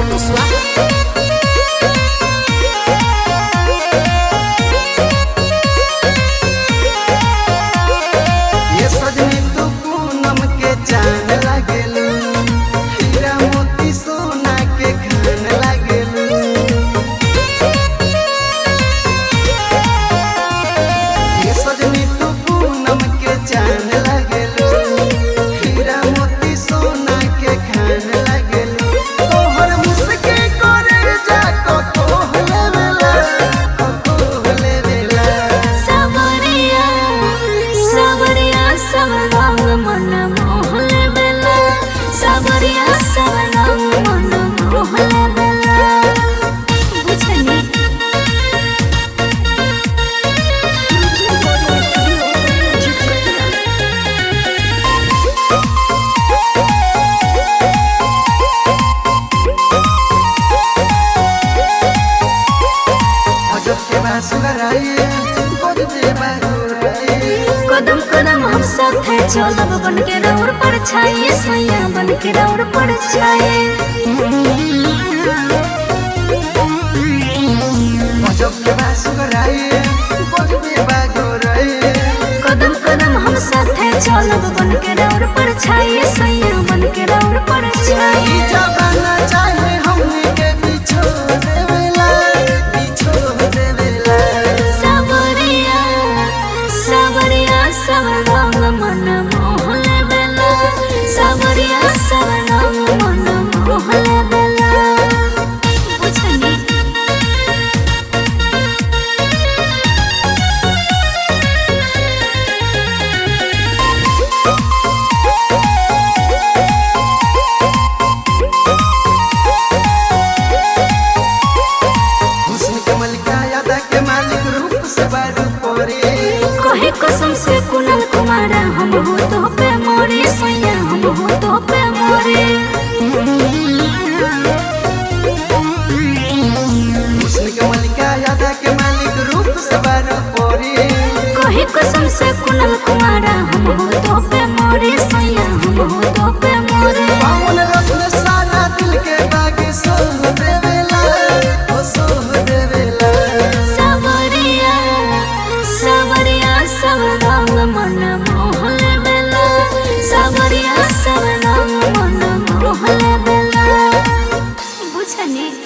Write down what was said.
ये सजनी तू पूनम के जान लागेलू, हीरा मोती सोना के खान लागेलू। ये सजनी तू पूनम के जान लागेलू, हीरा मोती सोना के खान लागेलू। तोहर मुस्के करे जा कोह लेवेला, कोह लेवेला। सावरिया सावरिया सब रंग मन मोह लेवेला, सावरिया सब रंग मन मोह लेवेला। बुझनी अजब के बासुराए बजबे बागुराए। कदम कदम हम साथ है चलब बन के रौर पर छाए, सैया बन के रौर पर छाए। अजब के बासुराए बजबे बागुराए। कदम कदम हम साथ है चलब बन के रौर पर छाए, सैया बन के रौर पर छाए। ई जमाना चाहे हमने के बिछोड़ देवेला, बिछोड़ देवेला। सावरिया सावरिया सब रंग मन मोह लेवेला, सावरिया सब रंग मन मोह लेवेला। बुझनी हुस्न के मलिका यादा के मालिक रूप से बारू परे। कहे कसम से कुनल कुमारा हम हो तो पे मोरे, सैया हम हो तो पे मोरे। हुस्न के मलिका यादा के मालिक रूप से बारू परे। कहे कसम से कुनल कुमारा हम हो तो पे मोरे, सैया हम हो तो पे मोरे। पावन रत्न सारा दिल के बागी सोह देवेला, ओ सोह देवेला। सावरिया सावरिया सब रंग मन मोह लेवेला, सावरिया सब रंग मन मोह लेवेला। बुझनी